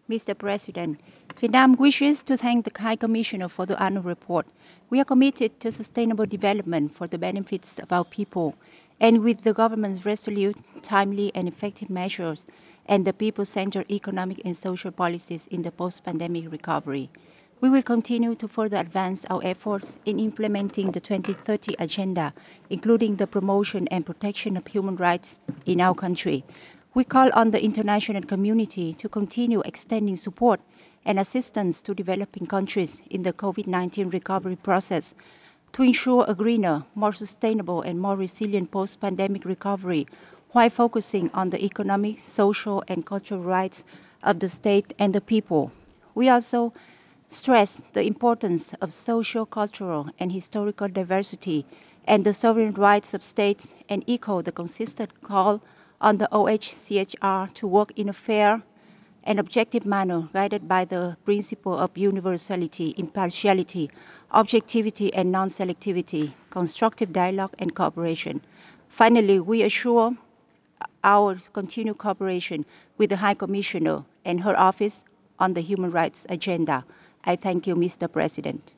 Mr. President, Vietnam wishes to thank the High Commissioner for the annual report. We are committed to sustainable development for the benefits of our people, and with the government's resolute, timely, and effective measures and the people-centered economic and social policies in the post-pandemic recovery. We will continue to further advance our efforts in implementing the 2030 Agenda, including the promotion and protection of human rights in our country. We call on the international community to continue extending support and assistance to developing countries in the COVID-19 recovery process to ensure a greener, more sustainable, and more resilient post-pandemic recovery while focusing on the economic, social, and cultural rights of the state and the people. We also stress the importance of social, cultural, and historical diversity and the sovereign rights of states and echo the consistent call on the OHCHR to work in a fair and objective manner guided by the principle of universality, impartiality, objectivity, and non-selectivity, constructive dialogue and cooperation. Finally, we assure our continued cooperation with the High Commissioner and her office on the human rights agenda. I thank you, Mr. President.